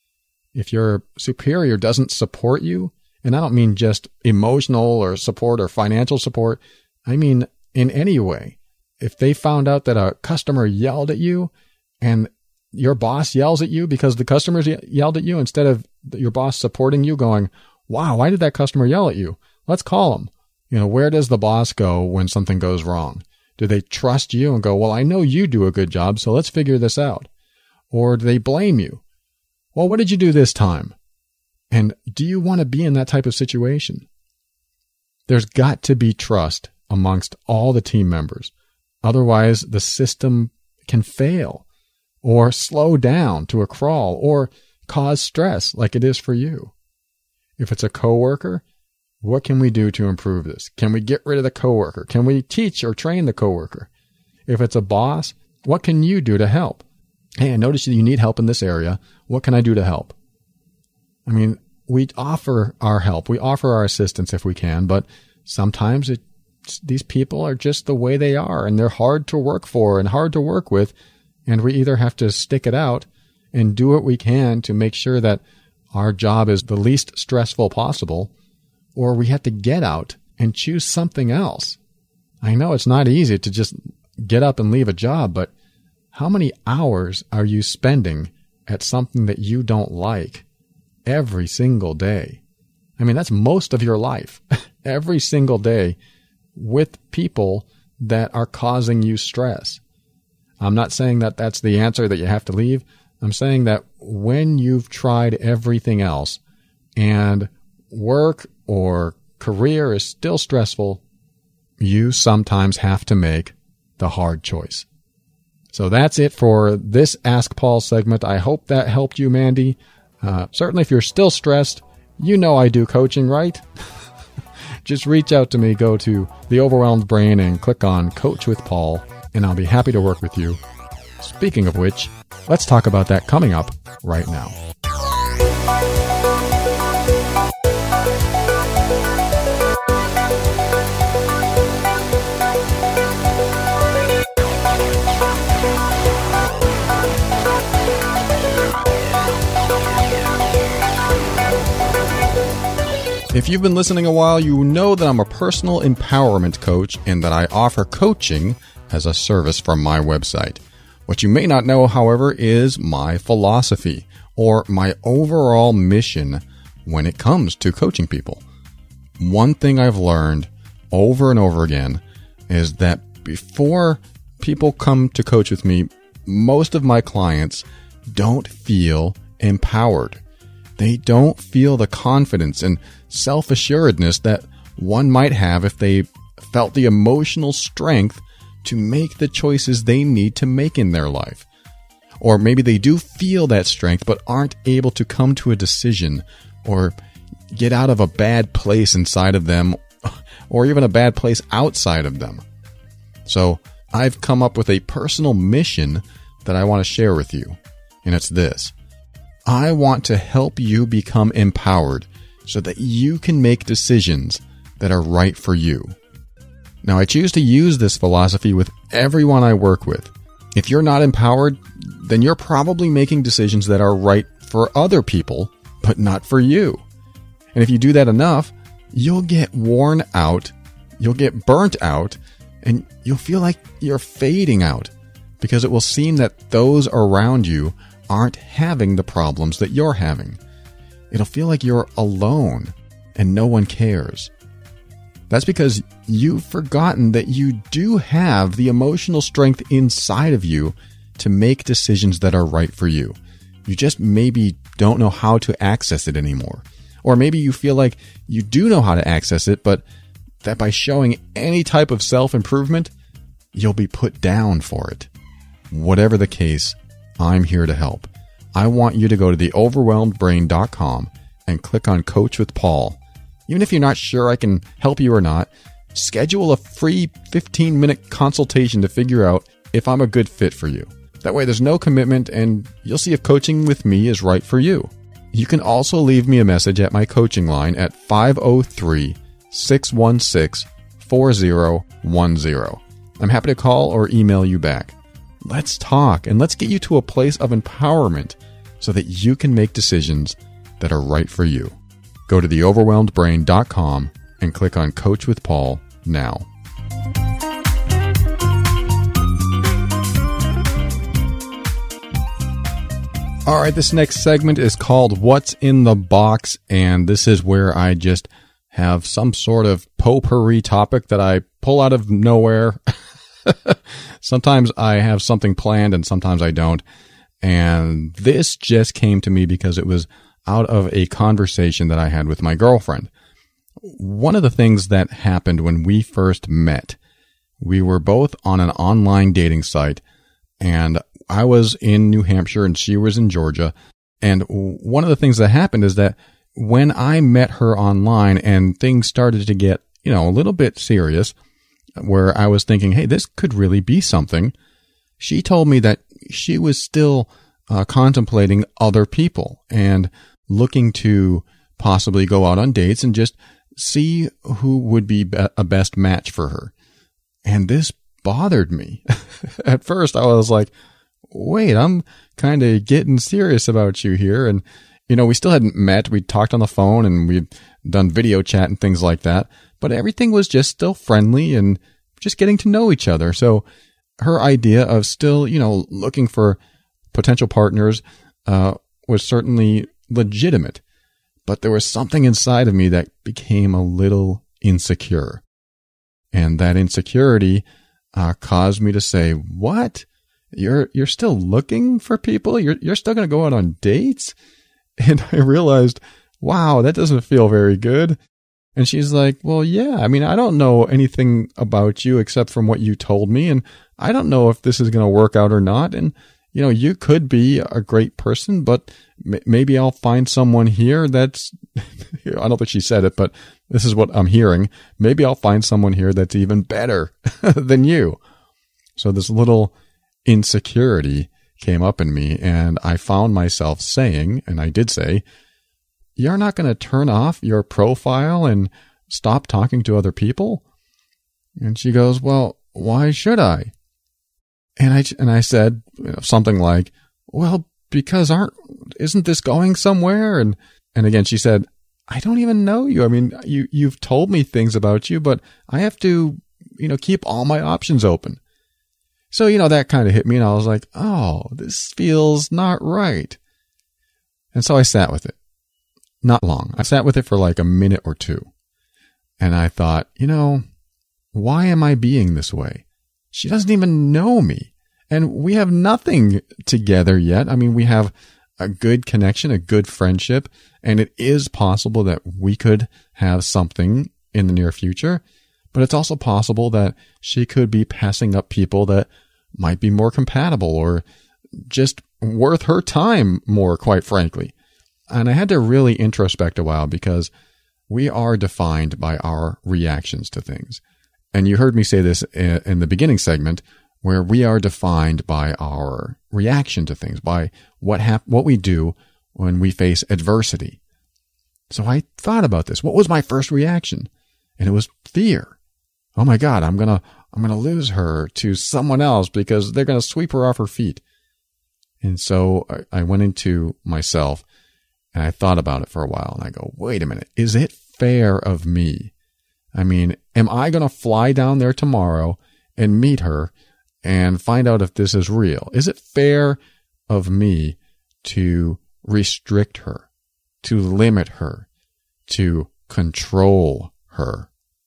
If your superior doesn't support you, and I don't mean just emotional or support or financial support, I mean in any way. If they found out that a customer yelled at you and your boss yells at you because the customers yelled at you, instead of your boss supporting you going, wow, why did that customer yell at you? Let's call him. You know, where does the boss go when something goes wrong? Do they trust you and go, well, I know you do a good job, so let's figure this out? Or do they blame you? Well, what did you do this time? And do you want to be in that type of situation? There's got to be trust amongst all the team members. Otherwise, the system can fail or slow down to a crawl or cause stress like it is for you. If it's a coworker, what can we do to improve this? Can we get rid of the coworker? Can we teach or train the coworker? If it's a boss, what can you do to help? Hey, I noticed that you need help in this area. What can I do to help? I mean, we offer our help. We offer our assistance if we can, but sometimes it, these people are just the way they are, and they're hard to work for and hard to work with, and we either have to stick it out and do what we can to make sure that our job is the least stressful possible, or we have to get out and choose something else. I know it's not easy to just get up and leave a job, but how many hours are you spending at something that you don't like every single day? I mean, that's most of your life, every single day, with people that are causing you stress. I'm not saying that that's the answer, that you have to leave. I'm saying that when you've tried everything else and work or career is still stressful, you sometimes have to make the hard choice. So that's it for this Ask Paul segment. I hope that helped you, Mandy. Uh, certainly if you're still stressed, you know I do coaching, right? Just reach out to me. Go to The Overwhelmed Brain and click on Coach with Paul, and I'll be happy to work with you. Speaking of which, let's talk about that coming up right now. If you've been listening a while, you know that I'm a personal empowerment coach and that I offer coaching as a service from my website. What you may not know, however, is my philosophy or my overall mission when it comes to coaching people. One thing I've learned over and over again is that before people come to coach with me, most of my clients don't feel empowered. They don't feel the confidence and self-assuredness that one might have if they felt the emotional strength to make the choices they need to make in their life. Or maybe they do feel that strength but aren't able to come to a decision or get out of a bad place inside of them or even a bad place outside of them. So I've come up with a personal mission that I want to share with you, and it's this. I want to help you become empowered so that you can make decisions that are right for you. Now, I choose to use this philosophy with everyone I work with. If you're not empowered, then you're probably making decisions that are right for other people, but not for you. And if you do that enough, you'll get worn out, you'll get burnt out, and you'll feel like you're fading out because it will seem that those around you aren't having the problems that you're having. It'll feel like you're alone and no one cares. That's because you've forgotten that you do have the emotional strength inside of you to make decisions that are right for you. You just maybe don't know how to access it anymore. Or maybe you feel like you do know how to access it, but that by showing any type of self-improvement, you'll be put down for it. Whatever the case, I'm here to help. I want you to go to the overwhelmed brain dot com and click on Coach with Paul. Even if you're not sure I can help you or not, schedule a free fifteen minute consultation to figure out if I'm a good fit for you. That way there's no commitment and you'll see if coaching with me is right for you. You can also leave me a message at my coaching line at five oh three, six one six, four oh one oh. I'm happy to call or email you back. Let's talk and let's get you to a place of empowerment so that you can make decisions that are right for you. Go to the overwhelmed brain dot com and click on Coach with Paul now. All right, this next segment is called What's in the Box, and this is where I just have some sort of potpourri topic that I pull out of nowhere. Sometimes I have something planned and sometimes I don't. And this just came to me because it was out of a conversation that I had with my girlfriend. One of the things that happened when we first met, we were both on an online dating site, and I was in New Hampshire and she was in Georgia. And one of the things that happened is that when I met her online and things started to get, you know, a little bit serious, where I was thinking, hey, this could really be something, she told me that she was still uh, contemplating other people and looking to possibly go out on dates and just see who would be a best match for her. And this bothered me. At first, I was like, wait, I'm kind of getting serious about you here. And, you know, we still hadn't met. We talked on the phone and we'd done video chat and things like that. But everything was just still friendly and just getting to know each other. So her idea of still, you know, looking for potential partners uh, was certainly legitimate. But there was something inside of me that became a little insecure. And that insecurity uh, caused me to say, what? You're you're still looking for people? You're you're still going to go out on dates? And I realized, wow, that doesn't feel very good. And she's like, well, yeah, I mean, I don't know anything about you except from what you told me. And I don't know if this is going to work out or not. And, you know, you could be a great person, but m- maybe I'll find someone here that's, I don't think she said it, but this is what I'm hearing. Maybe I'll find someone here that's even better than you. So this little insecurity came up in me and I found myself saying, and I did say, you're not going to turn off your profile and stop talking to other people? And she goes, well, why should I? And I, and I said, you know, something like, well, because aren't, isn't this going somewhere? And, and again, she said, I don't even know you. I mean, you, you've told me things about you, but I have to, you know, keep all my options open. So, you know, that kind of hit me and I was like, oh, this feels not right. And so I sat with it. Not long. I sat with it for like a minute or two. And I thought, you know, why am I being this way? She doesn't even know me. And we have nothing together yet. I mean, we have a good connection, a good friendship, and it is possible that we could have something in the near future. But it's also possible that she could be passing up people that might be more compatible or just worth her time more, quite frankly. And I had to really introspect a while because we are defined by our reactions to things. And you heard me say this in the beginning segment, where we are defined by our reaction to things, by what hap- what we do when we face adversity. So I thought about this. What was my first reaction? And it was fear. Oh my God, I'm gonna I'm gonna lose her to someone else because they're gonna sweep her off her feet. And so I, I went into myself and I thought about it for a while, and I go, wait a minute, is it fair of me? I mean, am I gonna fly down there tomorrow and meet her and find out if this is real? Is it fair of me to restrict her, to limit her, to control her?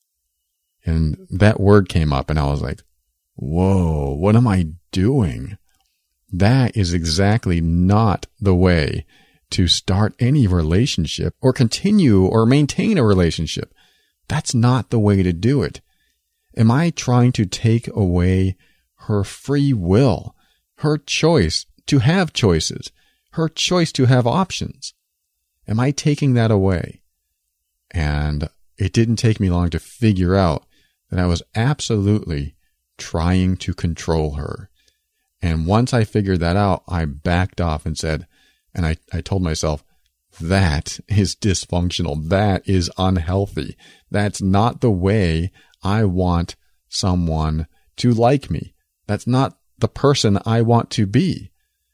And that word came up and I was like, whoa, what am I doing? That is exactly not the way to start any relationship or continue or maintain a relationship. That's not the way to do it. Am I trying to take away her free will, her choice to have choices, her choice to have options? Am I taking that away? And it didn't take me long to figure out that I was absolutely trying to control her. And once I figured that out, I backed off and said, and I, I told myself, that is dysfunctional. That is unhealthy. That's not the way I want someone to like me. That's not the person I want to be.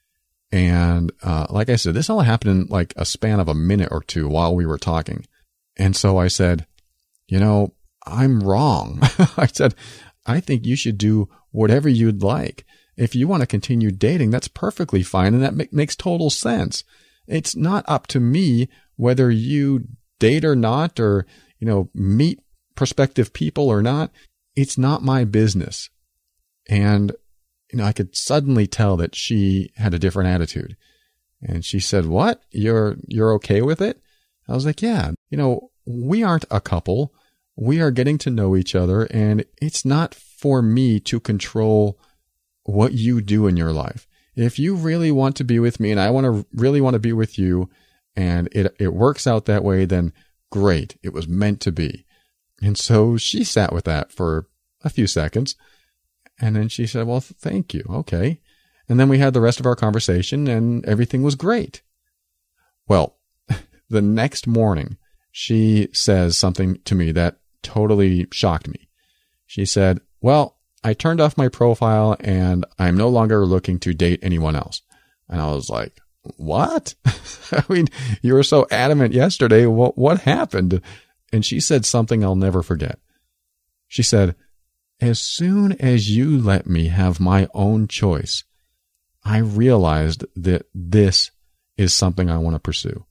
And uh, like I said, this all happened in like a span of a minute or two while we were talking. And so I said, you know, I'm wrong. I said, I think you should do whatever you'd like. If you want to continue dating, that's perfectly fine. And that ma- makes total sense. It's not up to me whether you date or not, or, you know, meet prospective people or not. It's not my business. And, you know, I could suddenly tell that she had a different attitude. And she said, what? You're, you're okay with it? I was like, yeah, you know, we aren't a couple. We are getting to know each other, and it's not for me to control what you do in your life. If you really want to be with me and I want to really want to be with you and it, it works out that way, then great. It was meant to be. And so she sat with that for a few seconds. And then she said, well, thank you. Okay. And then we had the rest of our conversation and everything was great. Well, the next morning, she says something to me that totally shocked me. She said, well, I turned off my profile and I'm no longer looking to date anyone else. And I was like, what? I mean, you were so adamant yesterday. What, what happened? And she said something I'll never forget. She said, as soon as you let me have my own choice, I realized that this is something I want to pursue.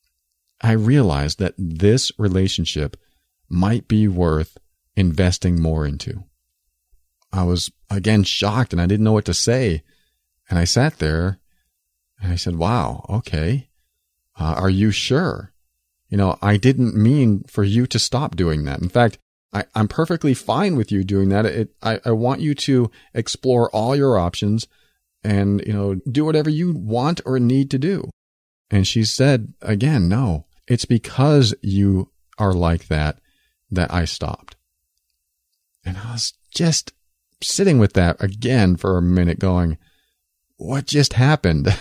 I realized that this relationship might be worth investing more into. I was, again, shocked and I didn't know what to say. And I sat there and I said, wow, okay. Uh, are you sure? You know, I didn't mean for you to stop doing that. In fact, I, I'm perfectly fine with you doing that. It, I, I want you to explore all your options and, you know, do whatever you want or need to do. And she said, again, no, it's because you are like that, that I stopped. And I was just sitting with that again for a minute going, what just happened?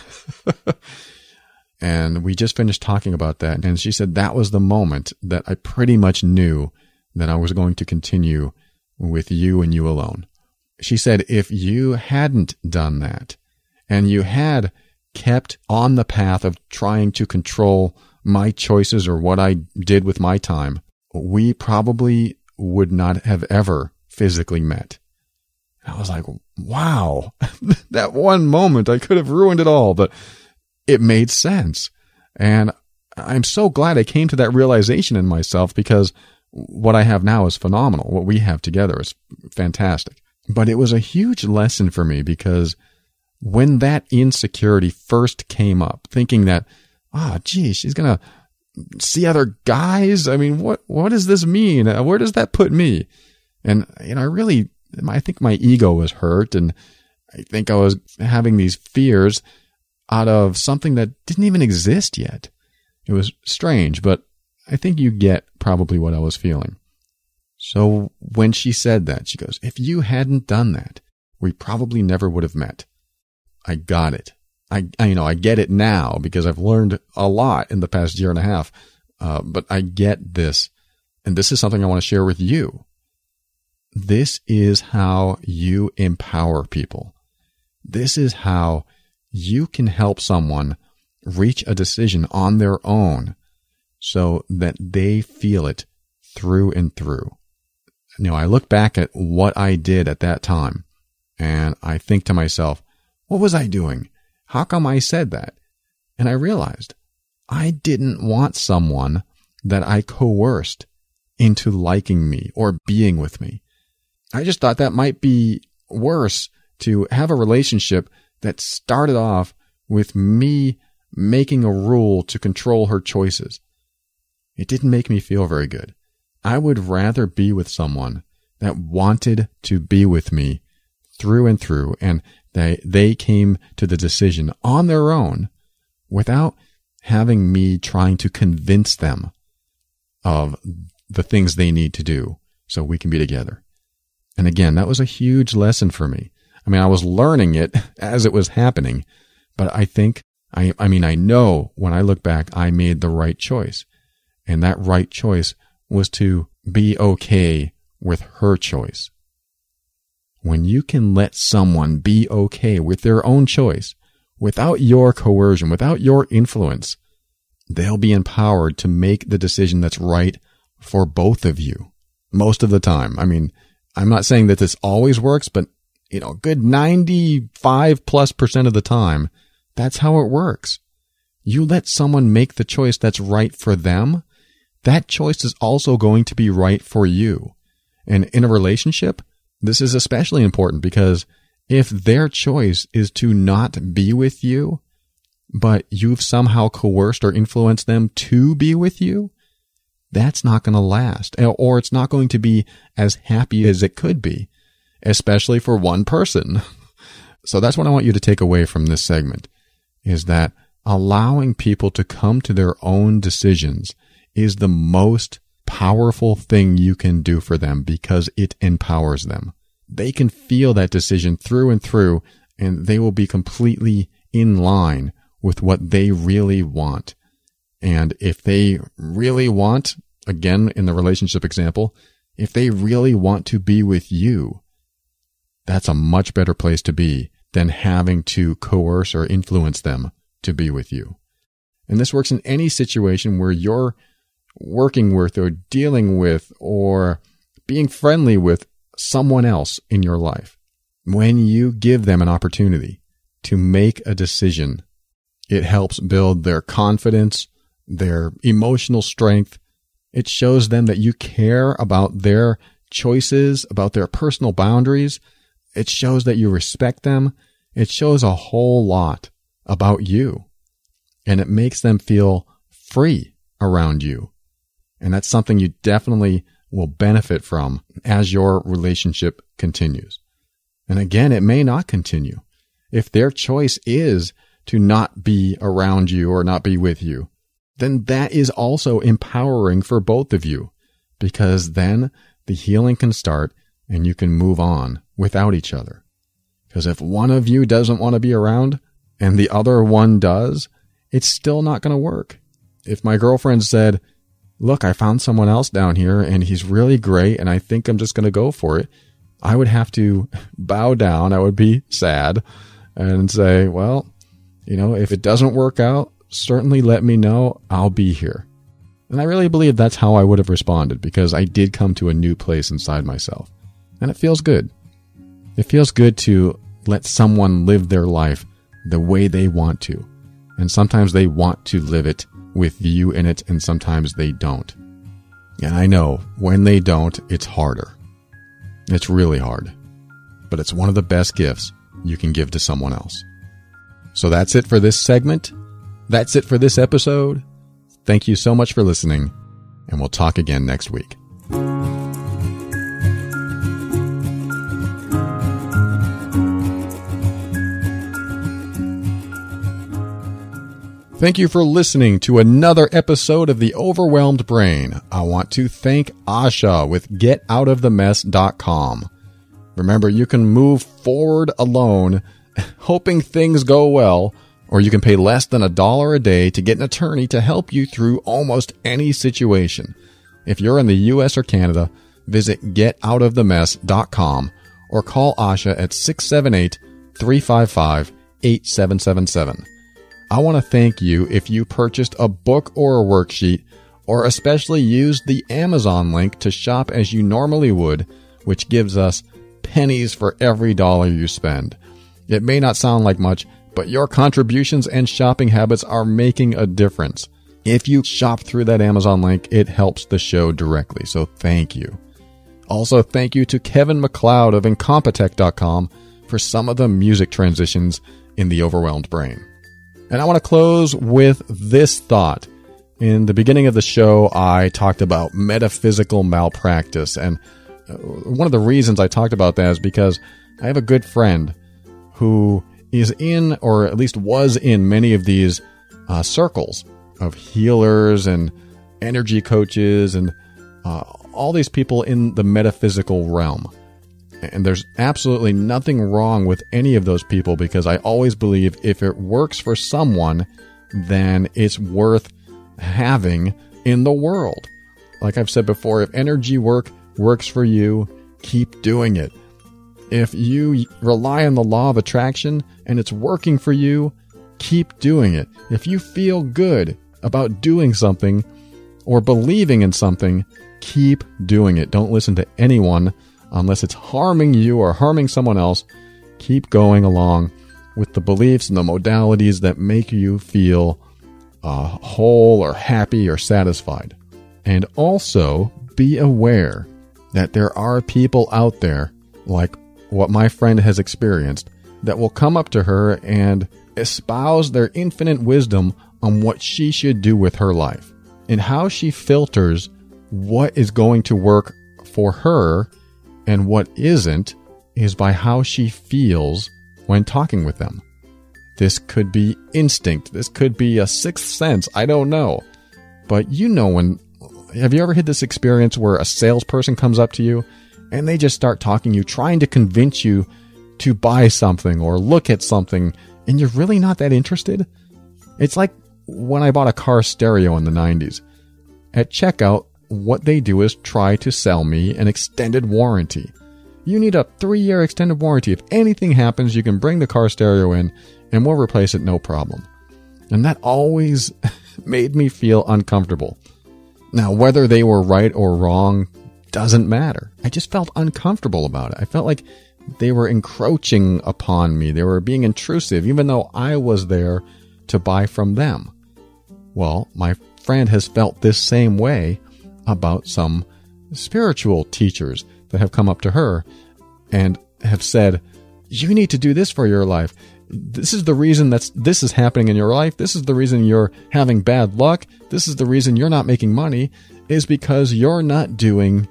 And we just finished talking about that. And she said that was the moment that I pretty much knew that I was going to continue with you and you alone. She said, if you hadn't done that and you had kept on the path of trying to control my choices or what I did with my time, we probably would not have ever physically met. I was like, wow, that one moment, I could have ruined it all, but it made sense. And I'm so glad I came to that realization in myself because what I have now is phenomenal. What we have together is fantastic. But it was a huge lesson for me because when that insecurity first came up, thinking that, ah, oh, gee, she's going to see other guys. I mean, what, what does this mean? Where does that put me? And, you know, I really, I think my ego was hurt, and I think I was having these fears out of something that didn't even exist yet. It was strange, but I think you get probably what I was feeling. So when she said that, she goes, if you hadn't done that, we probably never would have met. I got it. I, I you know, I get it now because I've learned a lot in the past year and a half. Uh, but I get this, and this is something I want to share with you. This is how you empower people. This is how you can help someone reach a decision on their own so that they feel it through and through. You know, I look back at what I did at that time, and I think to myself, what was I doing? How come I said that? And I realized I didn't want someone that I coerced into liking me or being with me. I just thought that might be worse to have a relationship that started off with me making a rule to control her choices. It didn't make me feel very good. I would rather be with someone that wanted to be with me through and through, and they, they came to the decision on their own without having me trying to convince them of the things they need to do so we can be together. And again, that was a huge lesson for me. I mean, I was learning it as it was happening, but I think, I, I mean, I know when I look back, I made the right choice. And that right choice was to be okay with her choice. When you can let someone be okay with their own choice, without your coercion, without your influence, they'll be empowered to make the decision that's right for both of you. Most of the time. I mean, I'm not saying that this always works, but, you know, good ninety-five plus percent of the time, that's how it works. You let someone make the choice that's right for them, that choice is also going to be right for you. And in a relationship, this is especially important because if their choice is to not be with you, but you've somehow coerced or influenced them to be with you, that's not going to last, or it's not going to be as happy as it could be, especially for one person. So that's what I want you to take away from this segment, is that allowing people to come to their own decisions is the most powerful thing you can do for them because it empowers them. They can feel that decision through and through, and they will be completely in line with what they really want. And if they really want, again, in the relationship example, if they really want to be with you, that's a much better place to be than having to coerce or influence them to be with you. And this works in any situation where you're working with or dealing with or being friendly with someone else in your life. When you give them an opportunity to make a decision, it helps build their confidence, their emotional strength. It shows them that you care about their choices, about their personal boundaries. It shows that you respect them. It shows a whole lot about you. And it makes them feel free around you. And that's something you definitely will benefit from as your relationship continues. And again, it may not continue. If their choice is to not be around you or not be with you, then that is also empowering for both of you, because then the healing can start and you can move on without each other. Because if one of you doesn't want to be around and the other one does, it's still not going to work. If my girlfriend said, look, I found someone else down here and he's really great and I think I'm just going to go for it, I would have to bow down. I would be sad and say, well, you know, if it doesn't work out, certainly let me know. I'll be here. And I really believe that's how I would have responded, because I did come to a new place inside myself. And it feels good. It feels good to let someone live their life the way they want to. And sometimes they want to live it with you in it, and sometimes they don't. And I know when they don't, it's harder. It's really hard. But it's one of the best gifts you can give to someone else. So that's it for this segment. That's it for this episode. Thank you so much for listening, and we'll talk again next week. Thank you for listening to another episode of The Overwhelmed Brain. I want to thank Asha with get out of the mess dot com. Remember, you can move forward alone, hoping things go well, or you can pay less than a dollar a day to get an attorney to help you through almost any situation. If you're in the U S or Canada, visit get out of the mess dot com or call Asha at six seven eight, three five five, eight seven seven seven. I want to thank you if you purchased a book or a worksheet, or especially used the Amazon link to shop as you normally would, which gives us pennies for every dollar you spend. It may not sound like much, but your contributions and shopping habits are making a difference. If you shop through that Amazon link, it helps the show directly, so thank you. Also, thank you to Kevin MacLeod of Incompetech dot com for some of the music transitions in The Overwhelmed Brain. And I want to close with this thought. In the beginning of the show, I talked about metaphysical malpractice. And one of the reasons I talked about that is because I have a good friend who is in, or at least was in, many of these uh, circles of healers and energy coaches and uh, all these people in the metaphysical realm. And there's absolutely nothing wrong with any of those people, because I always believe if it works for someone, then it's worth having in the world. Like I've said before, if energy work works for you, keep doing it. If you rely on the law of attraction and it's working for you, keep doing it. If you feel good about doing something or believing in something, keep doing it. Don't listen to anyone unless it's harming you or harming someone else. Keep going along with the beliefs and the modalities that make you feel uh, whole or happy or satisfied. And also be aware that there are people out there, like what my friend has experienced, that will come up to her and espouse their infinite wisdom on what she should do with her life and how she filters what is going to work for her and what isn't is by how she feels when talking with them. This could be instinct. This could be a sixth sense. I don't know. But you know when... Have you ever had this experience where a salesperson comes up to you and they just start talking to you, trying to convince you to buy something or look at something, and you're really not that interested? It's like when I bought a car stereo in the nineties. At checkout, what they do is try to sell me an extended warranty. You need a three-year extended warranty. If anything happens, you can bring the car stereo in and we'll replace it, no problem. And that always made me feel uncomfortable. Now, whether they were right or wrong doesn't matter. I just felt uncomfortable about it. I felt like they were encroaching upon me. They were being intrusive, even though I was there to buy from them. Well, my friend has felt this same way about some spiritual teachers that have come up to her and have said, you need to do this for your life. This is the reason that's this is happening in your life. This is the reason you're having bad luck. This is the reason you're not making money, is because you're not doing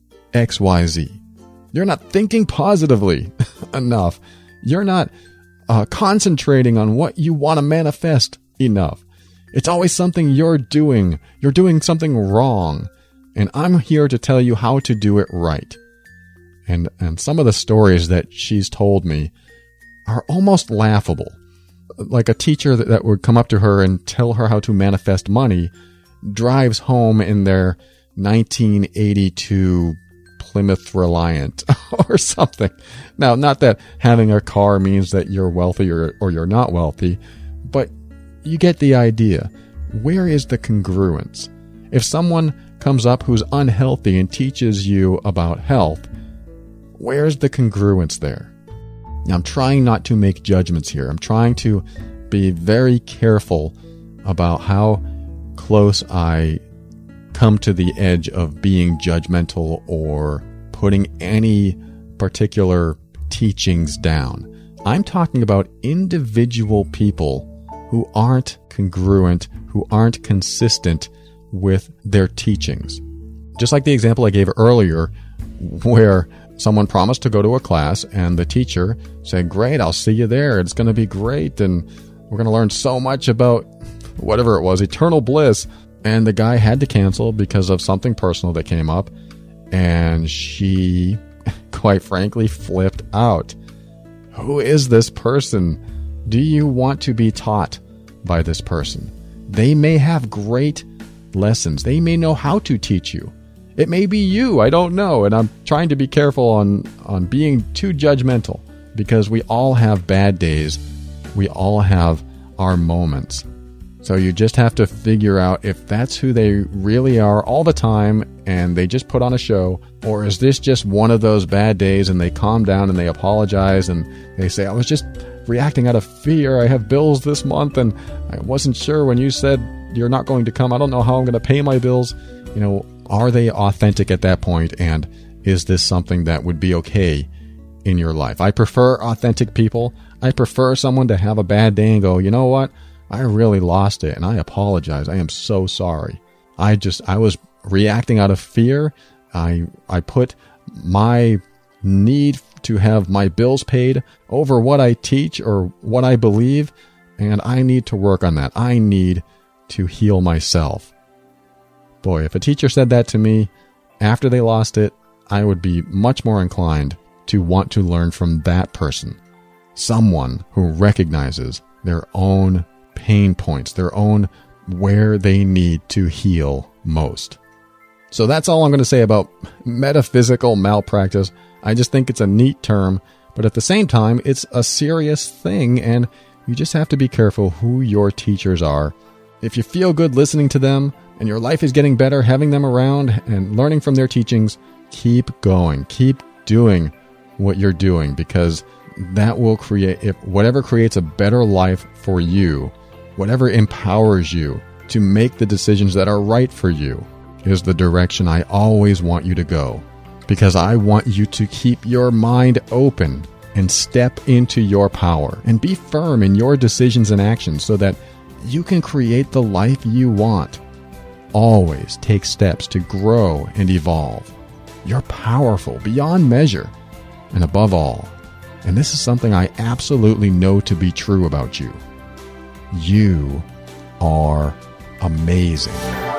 X Y Z. You're not thinking positively enough. You're not uh, concentrating on what you want to manifest enough. It's always something you're doing. You're doing something wrong. And I'm here to tell you how to do it right. And and some of the stories that she's told me are almost laughable. Like a teacher that, that would come up to her and tell her how to manifest money drives home in their nineteen eighty-two Plymouth Reliant or something. Now, not that having a car means that you're wealthy or, or you're not wealthy, but you get the idea. Where is the congruence? If someone comes up who's unhealthy and teaches you about health, where's the congruence there? Now, I'm trying not to make judgments here. I'm trying to be very careful about how close I come to the edge of being judgmental or putting any particular teachings down. I'm talking about individual people who aren't congruent, who aren't consistent with their teachings. Just like the example I gave earlier, where someone promised to go to a class and the teacher said, great, I'll see you there. It's going to be great. And we're going to learn so much about whatever it was, eternal bliss. And the guy had to cancel because of something personal that came up. And she, quite frankly, flipped out. Who is this person? Do you want to be taught by this person? They may have great lessons. They may know how to teach you. It may be you. I don't know. And I'm trying to be careful on, on being too judgmental, because we all have bad days. We all have our moments. So you just have to figure out if that's who they really are all the time and they just put on a show, or is this just one of those bad days and they calm down and they apologize and they say, I was just reacting out of fear. I have bills this month and I wasn't sure when you said you're not going to come. I don't know how I'm going to pay my bills. You know, are they authentic at that point? And is this something that would be okay in your life? I prefer authentic people. I prefer someone to have a bad day and go, you know what? I really lost it and I apologize. I am so sorry. I just, I was reacting out of fear. I, I put my need to have my bills paid over what I teach or what I believe, and I need to work on that. I need to heal myself. Boy, if a teacher said that to me after they lost it, I would be much more inclined to want to learn from that person. Someone who recognizes their own pain points, their own where they need to heal most. So that's all I'm going to say about metaphysical malpractice. I just think it's a neat term, but at the same time, it's a serious thing, and you just have to be careful who your teachers are. If you feel good listening to them, and your life is getting better having them around and learning from their teachings, keep going. Keep doing what you're doing, because that will create, if whatever creates a better life for you, whatever empowers you to make the decisions that are right for you, is the direction I always want you to go. Because I want you to keep your mind open and step into your power and be firm in your decisions and actions so that you can create the life you want. Always take steps to grow and evolve. You're powerful beyond measure. And above all, and this is something I absolutely know to be true about you, you are amazing.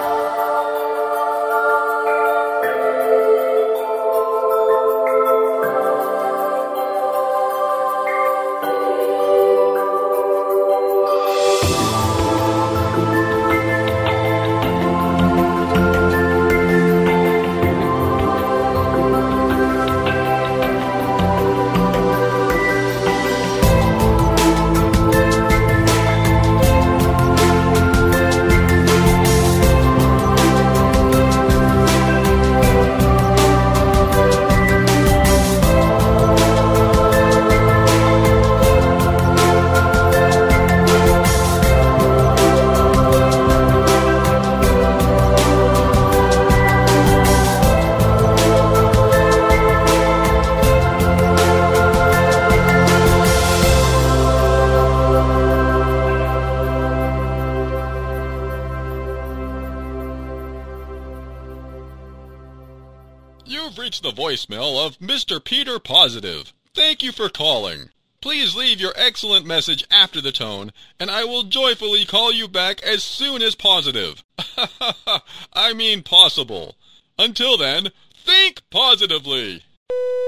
You've reached the voicemail of Mister Peter Positive. Thank you for calling. Please leave your excellent message after the tone, and I will joyfully call you back as soon as positive. I mean possible. Until then, think positively.